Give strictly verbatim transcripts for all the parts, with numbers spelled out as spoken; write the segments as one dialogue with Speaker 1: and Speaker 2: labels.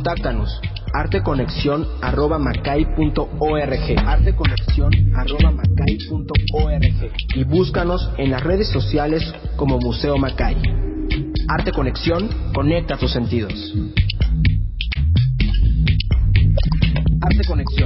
Speaker 1: Contáctanos arteconexión arroba macay punto org arteconexión arroba macay punto org y búscanos en las redes sociales como Museo Macay. Arte Conexión, conecta tus sentidos. Arte Conexión.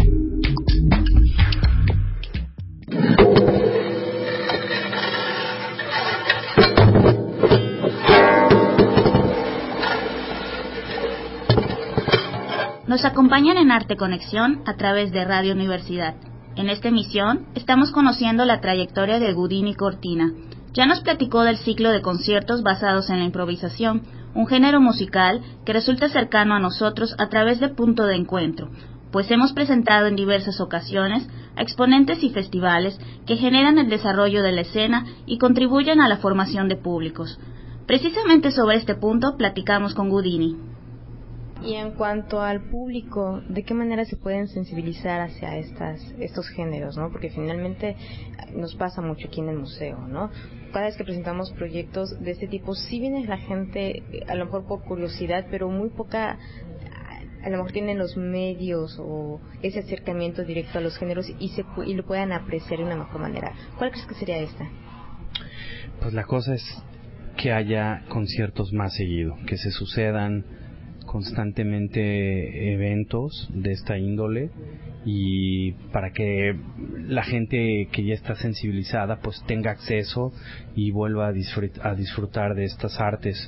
Speaker 2: Nos acompañan en Arte Conexión a través de Radio Universidad. En esta emisión estamos conociendo la trayectoria de Gudini Cortina. Ya nos platicó del ciclo de conciertos basados en la improvisación, un género musical que resulta cercano a nosotros a través de Punto de Encuentro, pues hemos presentado en diversas ocasiones a exponentes y festivales que generan el desarrollo de la escena y contribuyen a la formación de públicos. Precisamente sobre este punto platicamos con Gudini.
Speaker 3: Y en cuanto al público, ¿de qué manera se pueden sensibilizar hacia estas, estos géneros, ¿no? Porque finalmente nos pasa mucho aquí en el museo, ¿no? Cada vez que presentamos proyectos de este tipo, sí viene la gente, a lo mejor por curiosidad, pero muy poca, a lo mejor tienen los medios o ese acercamiento directo a los géneros y, se, y lo puedan apreciar de una mejor manera. ¿Cuál crees que sería esta?
Speaker 4: Pues la cosa es que haya conciertos más seguido, que se sucedan constantemente eventos de esta índole y para que la gente que ya está sensibilizada pues tenga acceso y vuelva a disfrutar, a disfrutar de estas artes.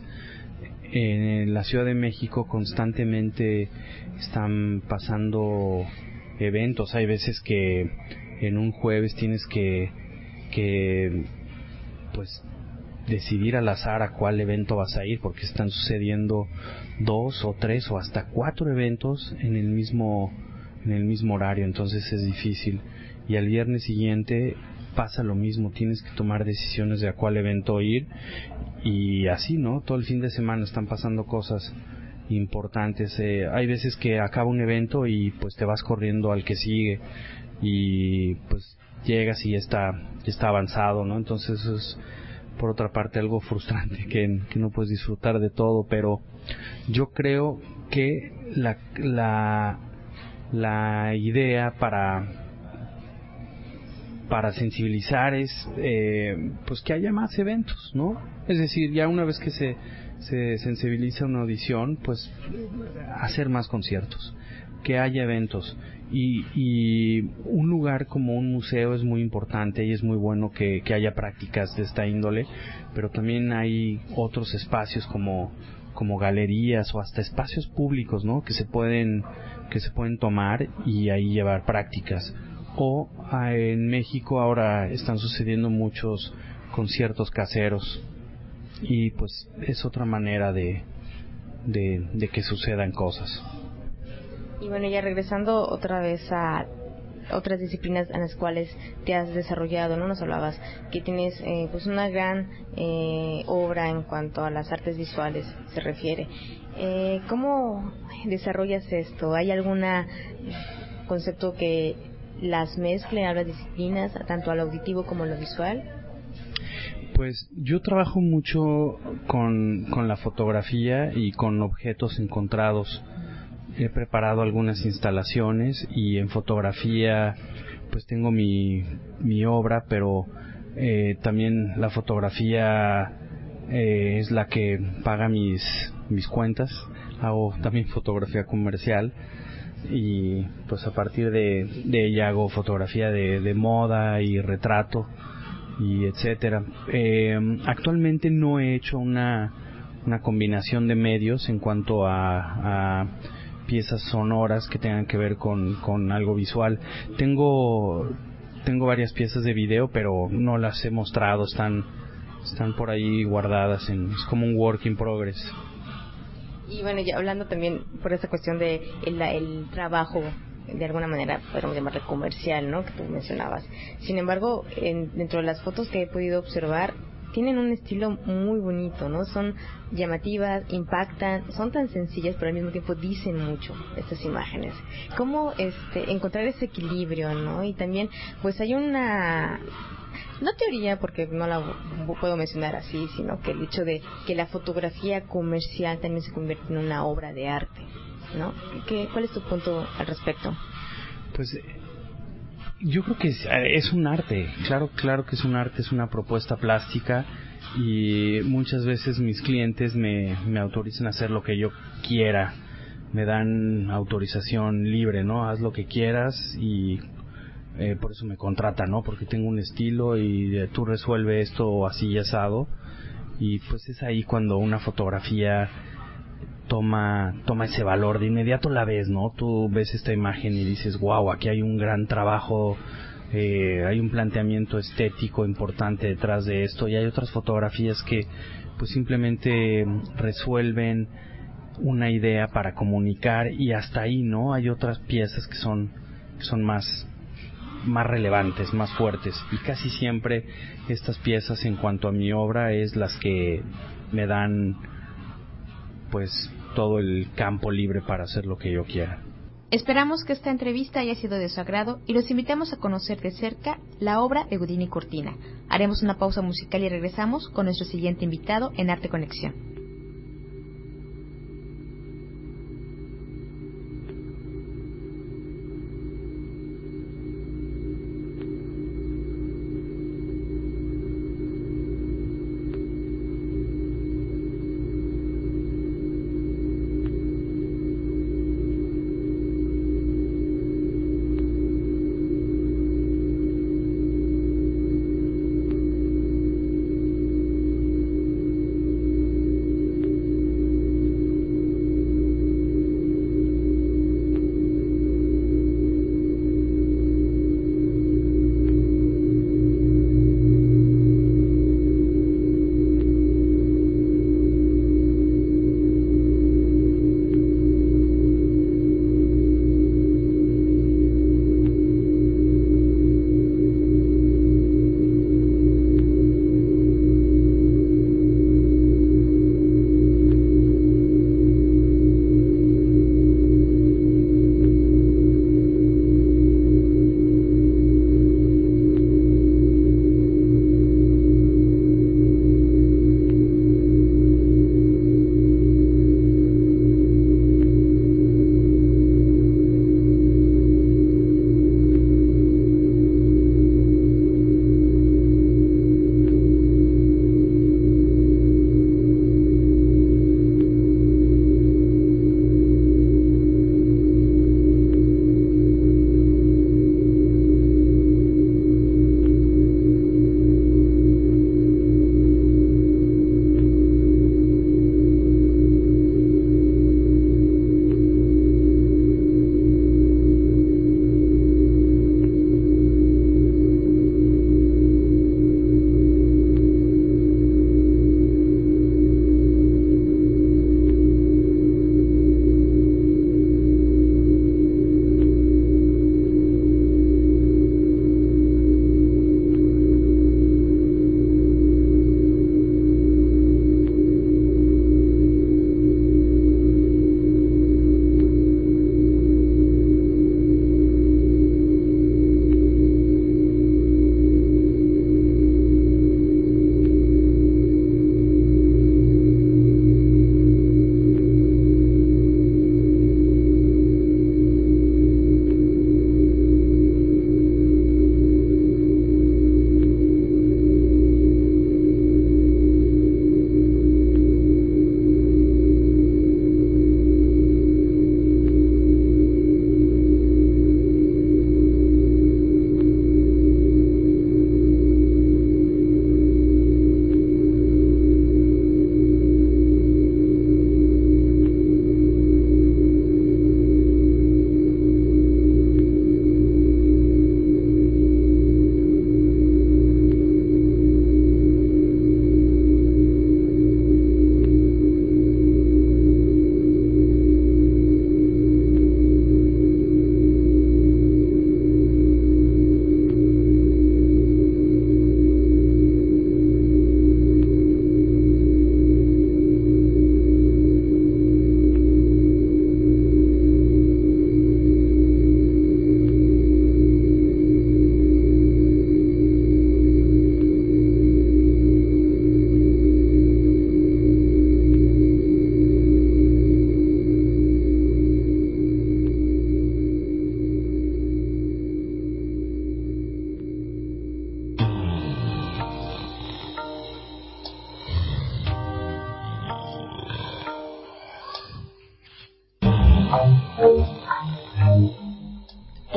Speaker 4: En la Ciudad de México constantemente están pasando eventos. Hay veces que en un jueves tienes que que pues decidir al azar a cuál evento vas a ir, porque están sucediendo dos o tres o hasta cuatro eventos en el mismo en el mismo horario, entonces es difícil. Y al viernes siguiente pasa lo mismo, tienes que tomar decisiones de a cuál evento ir y así, ¿no? Todo el fin de semana están pasando cosas importantes. Eh, hay veces que acaba un evento y pues te vas corriendo al que sigue y pues llegas y ya está ya está avanzado, ¿no? Entonces eso es por otra parte algo frustrante, que, que no puedes disfrutar de todo, pero yo creo que la la, la idea para para sensibilizar es eh, pues que haya más eventos, ¿no? Es decir, ya una vez que se se sensibiliza una audición, pues hacer más conciertos, que haya eventos. Y, y un lugar como un museo es muy importante y es muy bueno que, que haya prácticas de esta índole, pero también hay otros espacios como como galerías o hasta espacios públicos, ¿no? que se pueden que se pueden tomar y ahí llevar prácticas. O en México ahora están sucediendo muchos conciertos caseros y pues es otra manera de de, de que sucedan cosas.
Speaker 3: Y bueno, ya regresando otra vez a otras disciplinas en las cuales te has desarrollado, ¿no? Nos hablabas que tienes eh, pues una gran eh, obra en cuanto a las artes visuales se refiere. Eh, ¿Cómo desarrollas esto? ¿Hay algún concepto que las mezcle a las disciplinas, tanto al auditivo como a lo visual?
Speaker 4: Pues yo trabajo mucho con, con la fotografía y con objetos encontrados. He preparado algunas instalaciones y en fotografía pues tengo mi, mi obra, pero eh, también la fotografía eh, es la que paga mis, mis cuentas. Hago también fotografía comercial y pues a partir de, de ella hago fotografía de, de moda y retrato y etcétera. Eh, actualmente no he hecho una, una combinación de medios en cuanto a, a piezas sonoras que tengan que ver con, con algo visual. Tengo tengo varias piezas de video, pero no las he mostrado, están están por ahí guardadas, en, es como un work in progress.
Speaker 3: Y bueno, ya hablando también por esa cuestión de el, el trabajo, de alguna manera podemos llamarle comercial, ¿no? Que tú mencionabas. Sin embargo, en, dentro de las fotos que he podido observar, tienen un estilo muy bonito, ¿no? Son llamativas, impactan, son tan sencillas, pero al mismo tiempo dicen mucho estas imágenes. ¿Cómo este, encontrar ese equilibrio, ¿no? Y también, pues hay una, no teoría, porque no la puedo mencionar así, sino que el hecho de que la fotografía comercial también se convierte en una obra de arte. ¿no? ¿Qué, ¿Cuál es tu punto al respecto?
Speaker 4: Pues yo creo que es, es un arte, claro, claro que es un arte, es una propuesta plástica y muchas veces mis clientes me, me autorizan a hacer lo que yo quiera, me dan autorización libre, ¿no? Haz lo que quieras y eh, por eso me contratan, ¿no? Porque tengo un estilo y eh, tú resuelve esto así y asado y pues es ahí cuando una fotografía toma toma ese valor, de inmediato la ves, ¿no? Tú ves esta imagen y dices, wow, aquí hay un gran trabajo, eh, hay un planteamiento estético importante detrás de esto, y hay otras fotografías que pues simplemente resuelven una idea para comunicar y hasta ahí, ¿no? Hay otras piezas que son que son más más relevantes, más fuertes, y casi siempre estas piezas en cuanto a mi obra es las que me dan pues todo el campo libre para hacer lo que yo quiera.
Speaker 5: Esperamos que esta entrevista haya sido de su agrado y los invitamos a conocer de cerca la obra de Houdini Cortina. Haremos una pausa musical y regresamos con nuestro siguiente invitado en Arte Conexión.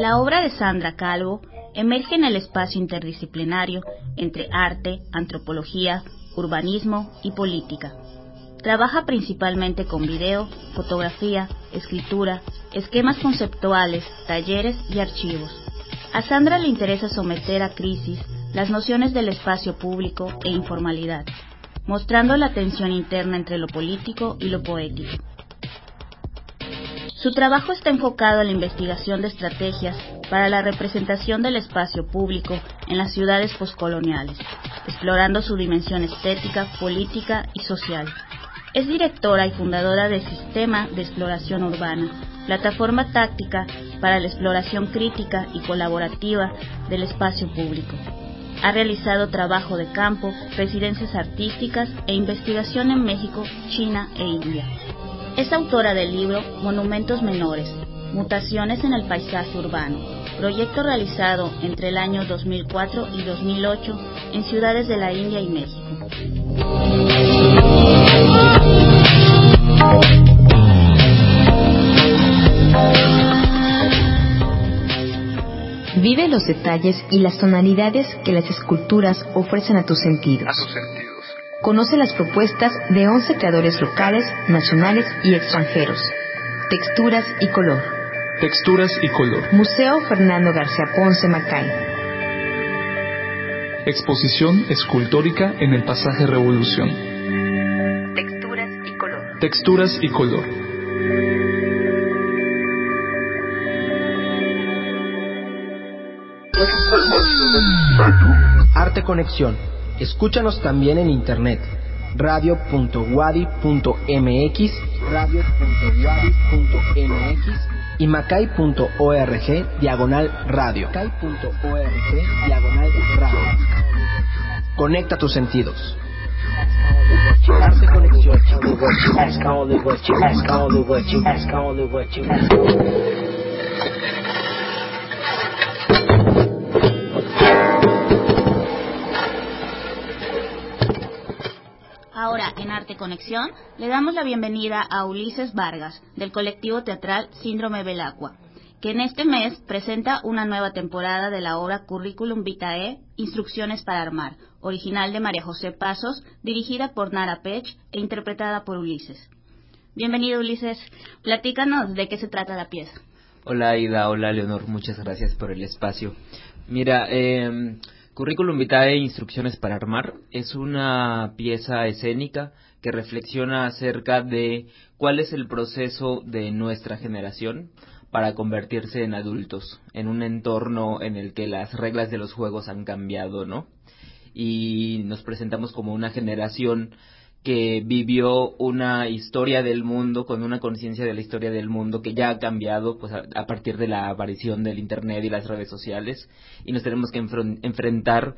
Speaker 2: La obra de Sandra Calvo emerge en el espacio interdisciplinario entre arte, antropología, urbanismo y política. Trabaja principalmente con video, fotografía, escritura, esquemas conceptuales, talleres y archivos. A Sandra le interesa someter a crisis las nociones del espacio público e informalidad, mostrando la tensión interna entre lo político y lo poético. Su trabajo está enfocado en la investigación de estrategias para la representación del espacio público en las ciudades poscoloniales, explorando su dimensión estética, política y social. Es directora y fundadora del Sistema de Exploración Urbana, plataforma táctica para la exploración crítica y colaborativa del espacio público. Ha realizado trabajo de campo, residencias artísticas e investigación en México, China e India. Es autora del libro Monumentos Menores, Mutaciones en el Paisaje Urbano, proyecto realizado entre el año dos mil cuatro y dos mil ocho en ciudades de la India y México.
Speaker 5: Vive los detalles y las tonalidades que las esculturas ofrecen a tus sentidos.
Speaker 6: A tus sentidos.
Speaker 5: Conoce las propuestas de once creadores locales, nacionales y extranjeros. Texturas y color.
Speaker 6: Texturas y color.
Speaker 5: Museo Fernando García Ponce Macay.
Speaker 6: Exposición escultórica en el Pasaje Revolución.
Speaker 5: Texturas y color.
Speaker 6: Texturas y color.
Speaker 1: Arte Conexión. Escúchanos también en internet. radio punto wadi punto mx, radio punto wadi punto mx y macay punto org diagonal radio. macay punto org diagonal radio. Conecta tus sentidos. Arte Conexión.
Speaker 2: Ahora, en Arte Conexión, le damos la bienvenida a Ulises Vargas, del colectivo teatral Síndrome Belacqua, que en este mes presenta una nueva temporada de la obra Curriculum Vitae, Instrucciones para Armar, original de María José Pasos, dirigida por Nara Pech e interpretada por Ulises. Bienvenido, Ulises. Platícanos de qué se trata la pieza.
Speaker 7: Hola, Aida. Hola, Leonor. Muchas gracias por el espacio. Mira, eh... Curriculum Vitae, Instrucciones para Armar, es una pieza escénica que reflexiona acerca de cuál es el proceso de nuestra generación para convertirse en adultos, en un entorno en el que las reglas de los juegos han cambiado, ¿no? Y nos presentamos como una generación que vivió una historia del mundo, con una conciencia de la historia del mundo que ya ha cambiado pues a, a partir de la aparición del internet y las redes sociales, y nos tenemos que enfr- enfrentar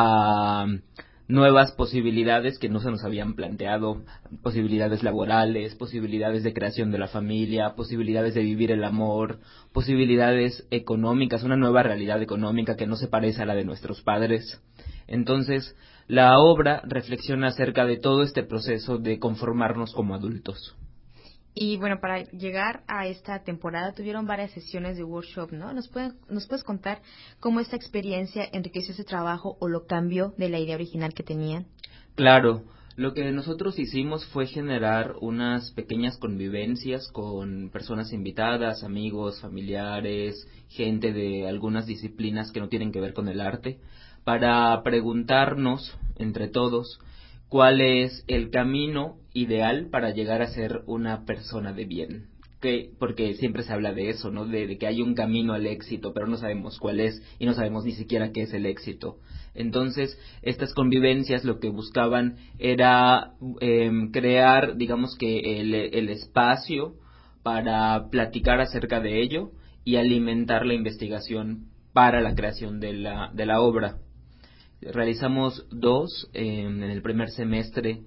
Speaker 7: a nuevas posibilidades que no se nos habían planteado, posibilidades laborales, posibilidades de creación de la familia, posibilidades de vivir el amor, posibilidades económicas, una nueva realidad económica que no se parece a la de nuestros padres. Entonces, la obra reflexiona acerca de todo este proceso de conformarnos como adultos.
Speaker 5: Y bueno, para llegar a esta temporada tuvieron varias sesiones de workshop, ¿no? ¿Nos, pueden, ¿Nos puedes contar cómo esta experiencia enriqueció ese trabajo o lo cambió de la idea original que tenían?
Speaker 7: Claro, lo que nosotros hicimos fue generar unas pequeñas convivencias con personas invitadas, amigos, familiares, gente de algunas disciplinas que no tienen que ver con el arte, para preguntarnos entre todos cuál es el camino ideal para llegar a ser una persona de bien. Que, porque siempre se habla de eso, ¿no? De, de que hay un camino al éxito, pero no sabemos cuál es y no sabemos ni siquiera qué es el éxito. Entonces, estas convivencias lo que buscaban era eh, crear, digamos que el, el espacio para platicar acerca de ello y alimentar la investigación para la creación de la, de la obra. Realizamos dos eh, en el primer semestre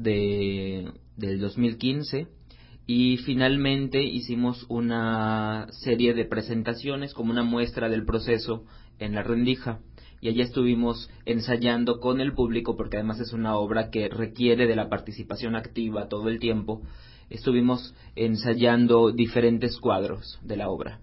Speaker 7: de, del dos mil quince y finalmente hicimos una serie de presentaciones como una muestra del proceso en La Rendija, y allí estuvimos ensayando con el público, porque además es una obra que requiere de la participación activa todo el tiempo. Estuvimos ensayando diferentes cuadros de la obra.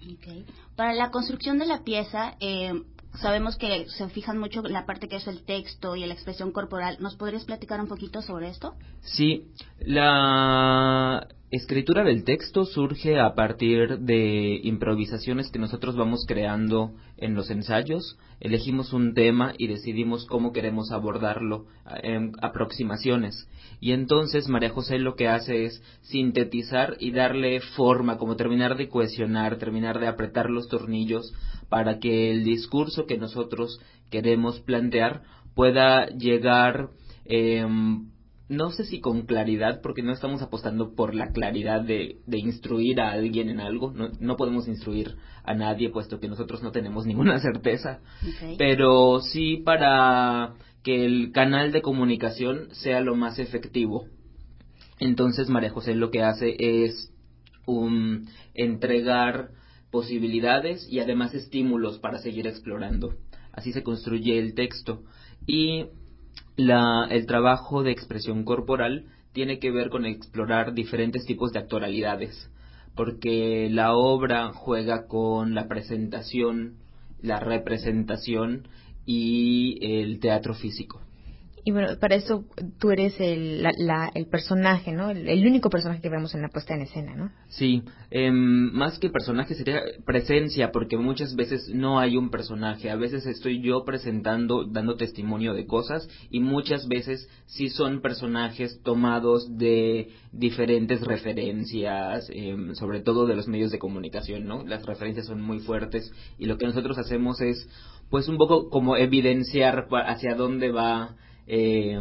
Speaker 2: Okay. Para la construcción de la pieza, eh, sabemos que se fijan mucho en la parte que es el texto y la expresión corporal. ¿Nos podrías platicar un poquito sobre esto?
Speaker 7: Sí, la escritura del texto surge a partir de improvisaciones que nosotros vamos creando en los ensayos. Elegimos un tema y decidimos cómo queremos abordarlo en aproximaciones. Y entonces María José lo que hace es sintetizar y darle forma, como terminar de cohesionar, terminar de apretar los tornillos para que el discurso que nosotros queremos plantear pueda llegar, eh, no sé si con claridad, porque no estamos apostando por la claridad de, de instruir a alguien en algo, no, no podemos instruir a nadie puesto que nosotros no tenemos ninguna certeza, okay. Pero sí para que el canal de comunicación sea lo más efectivo. Entonces María José lo que hace es um, entregar posibilidades y además estímulos para seguir explorando. Así se construye el texto. Y la, el trabajo de expresión corporal tiene que ver con explorar diferentes tipos de actoralidades, porque la obra juega con la presentación, la representación y el teatro físico.
Speaker 5: Y bueno, para eso tú eres el, la, la, el personaje, ¿no? El, el único personaje que vemos en la puesta en escena, ¿no?
Speaker 7: Sí, eh, más que personaje sería presencia, porque muchas veces no hay un personaje. A veces estoy yo presentando, dando testimonio de cosas, y muchas veces sí son personajes tomados de diferentes referencias, eh, sobre todo de los medios de comunicación, ¿no? Las referencias son muy fuertes, y lo que nosotros hacemos es, pues, un poco como evidenciar hacia dónde va Eh,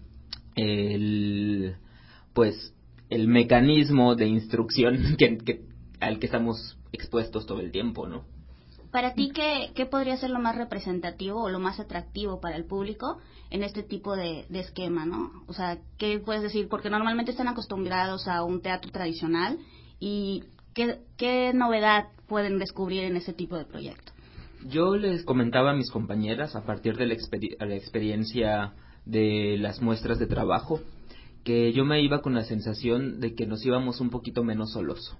Speaker 7: el pues el mecanismo de instrucción que, que al que estamos expuestos todo el tiempo, ¿no?
Speaker 2: Para ti, ¿qué, qué podría ser lo más representativo o lo más atractivo para el público en este tipo de, de esquema, ¿no? O sea, ¿qué puedes decir? Porque normalmente están acostumbrados a un teatro tradicional, y ¿qué, qué novedad pueden descubrir en ese tipo de proyecto?
Speaker 7: Yo les comentaba a mis compañeras, a partir de la, exper- la experiencia de las muestras de trabajo, que yo me iba con la sensación de que nos íbamos un poquito menos solos.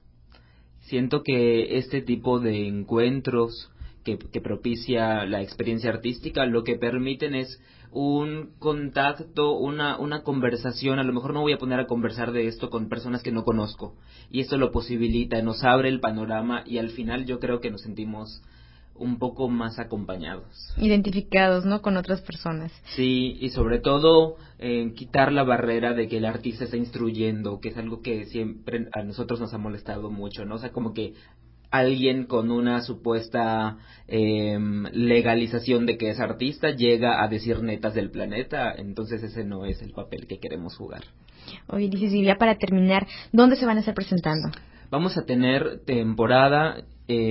Speaker 7: Siento que este tipo de encuentros que, que propicia la experiencia artística lo que permiten es un contacto, una, una conversación. A lo mejor no voy a poner a conversar de esto con personas que no conozco, y esto lo posibilita, nos abre el panorama, y al final yo creo que nos sentimos un poco más acompañados.
Speaker 5: Identificados, ¿no? Con otras personas.
Speaker 7: Sí, y sobre todo eh, quitar la barrera de que el artista está instruyendo, que es algo que siempre a nosotros nos ha molestado mucho, ¿no? O sea, como que alguien con una supuesta eh, legalización de que es artista llega a decir netas del planeta, entonces ese no es el papel que queremos jugar.
Speaker 5: Oye, dice Silvia, para terminar, ¿dónde se van a estar presentando?
Speaker 7: Vamos a tener temporada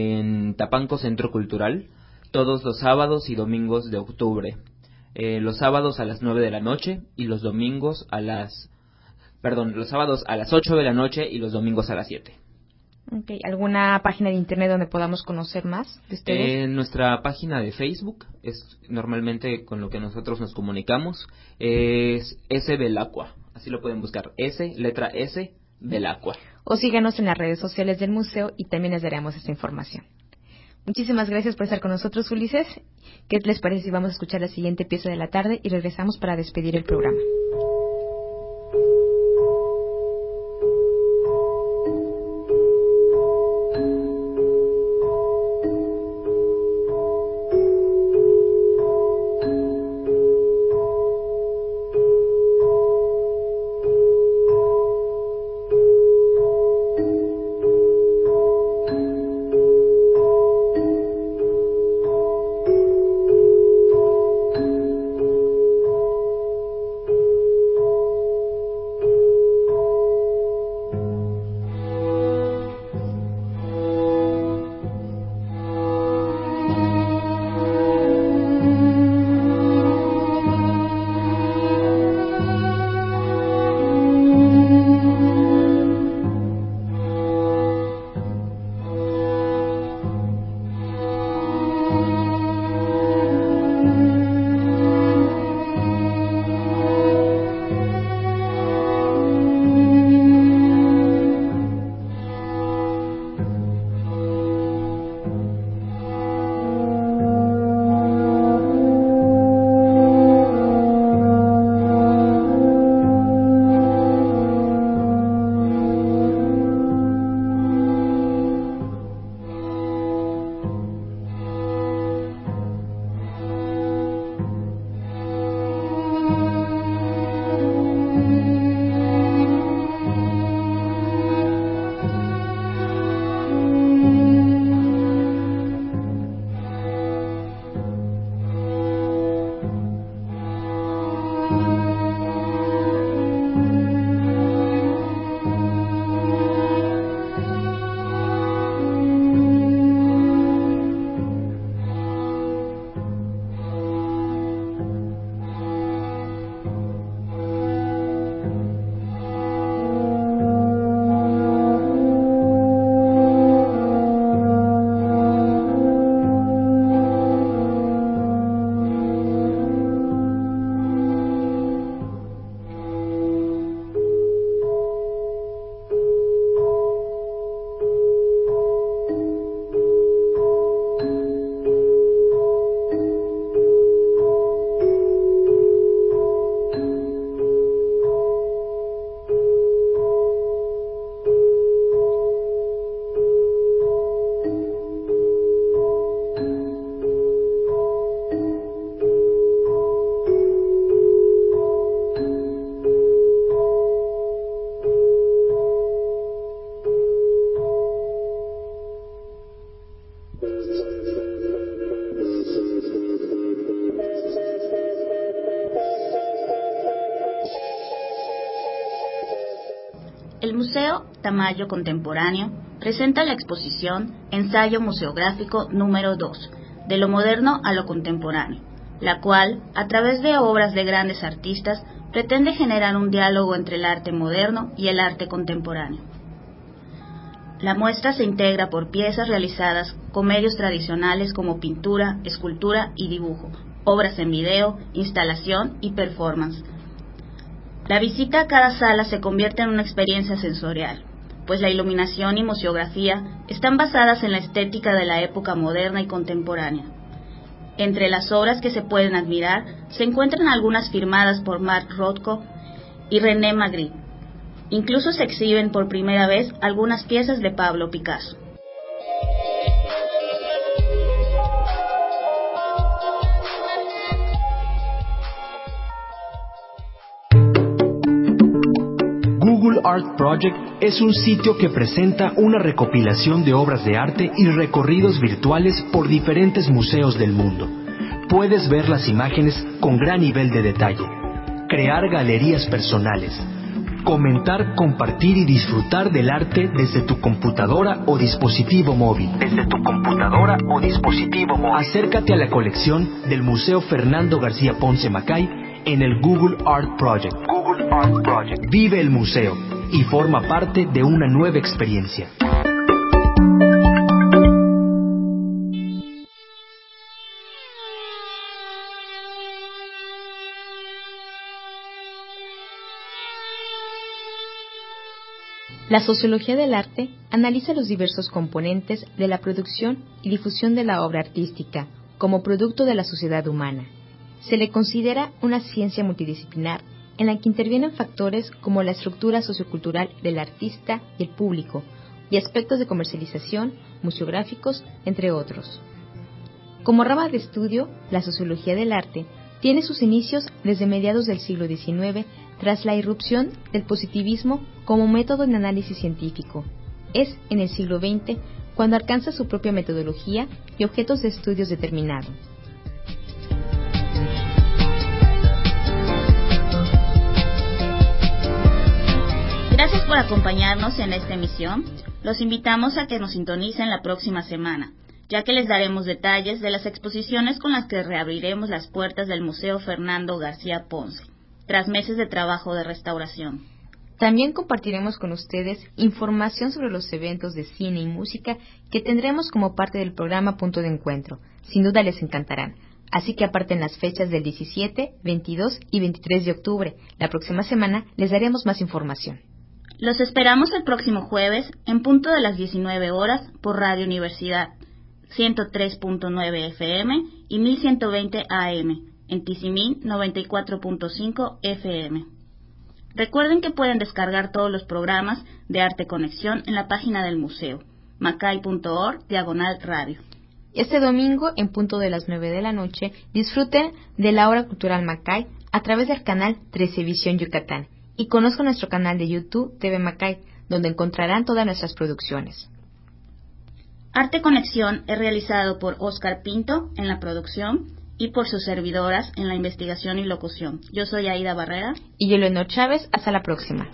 Speaker 7: en Tapanco Centro Cultural todos los sábados y domingos de octubre. Eh, los sábados a las nueve de la noche y los domingos a las... Perdón, los sábados a las ocho de la noche y los domingos a las siete.
Speaker 5: Okay. ¿Alguna página de internet donde podamos conocer más de ustedes?
Speaker 7: En nuestra página de Facebook, es normalmente con lo que nosotros nos comunicamos, es S Belacqua. Así lo pueden buscar. S, letra S, Belacqua.
Speaker 5: O síganos en las redes sociales del museo y también les daremos esta información. Muchísimas gracias por estar con nosotros, Ulises. ¿Qué les parece si vamos a escuchar la siguiente pieza de la tarde y regresamos para despedir el programa?
Speaker 2: El Museo Tamayo Contemporáneo presenta la exposición Ensayo Museográfico número dos, de lo moderno a lo contemporáneo, la cual, a través de obras de grandes artistas, pretende generar un diálogo entre el arte moderno y el arte contemporáneo. La muestra se integra por piezas realizadas con medios tradicionales como pintura, escultura y dibujo, obras en video, instalación y performance. La visita a cada sala se convierte en una experiencia sensorial, pues la iluminación y museografía están basadas en la estética de la época moderna y contemporánea. Entre las obras que se pueden admirar se encuentran algunas firmadas por Mark Rothko y René Magritte. Incluso se exhiben por primera vez algunas piezas de Pablo Picasso.
Speaker 1: Google Art Project es un sitio que presenta una recopilación de obras de arte y recorridos virtuales por diferentes museos del mundo. Puedes ver las imágenes con gran nivel de detalle, crear galerías personales, comentar, compartir y disfrutar del arte desde tu computadora o dispositivo móvil. Desde tu computadora o dispositivo móvil. Acércate a la colección del Museo Fernando García Ponce Macay en el Google Art Project. Google Art Project. Vive el museo y forma parte de una nueva experiencia.
Speaker 5: La sociología del arte analiza los diversos componentes de la producción y difusión de la obra artística como producto de la sociedad humana. Se le considera una ciencia multidisciplinar en la que intervienen factores como la estructura sociocultural del artista y el público, y aspectos de comercialización, museográficos, entre otros. Como rama de estudio, la sociología del arte tiene sus inicios desde mediados del siglo diecinueve tras la irrupción del positivismo como método de análisis científico. Es en el siglo veinte cuando alcanza su propia metodología y objetos de estudios determinados.
Speaker 2: Gracias por acompañarnos en esta emisión. Los invitamos a que nos sintonicen la próxima semana, ya que les daremos detalles de las exposiciones con las que reabriremos las puertas del Museo Fernando García Ponce, tras meses de trabajo de restauración.
Speaker 5: También compartiremos con ustedes información sobre los eventos de cine y música que tendremos como parte del programa Punto de Encuentro. Sin duda les encantarán. Así que aparten las fechas del diecisiete, veintidós y veintitrés de octubre. La próxima semana les daremos más información.
Speaker 2: Los esperamos el próximo jueves en punto de las diecinueve horas por Radio Universidad, ciento tres punto nueve F M y mil ciento veinte A M, en Tizimín noventa y cuatro punto cinco F M. Recuerden que pueden descargar todos los programas de Arte Conexión en la página del museo, macay punto org diagonal radio.
Speaker 5: Este domingo, en punto de las nueve de la noche, disfruten de la Hora Cultural Macay a través del canal trece Visión Yucatán y conozcan nuestro canal de YouTube T V Macay, donde encontrarán todas nuestras producciones.
Speaker 2: Arte Conexión es realizado por Oscar Pinto en la producción y por sus servidoras en la investigación y locución. Yo soy Aida Barrera.
Speaker 5: Y yo, Leonor Chávez. Hasta la próxima.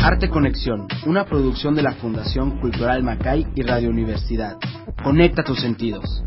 Speaker 1: Arte Conexión, una producción de la Fundación Cultural Macay y Radio Universidad. Conecta tus sentidos.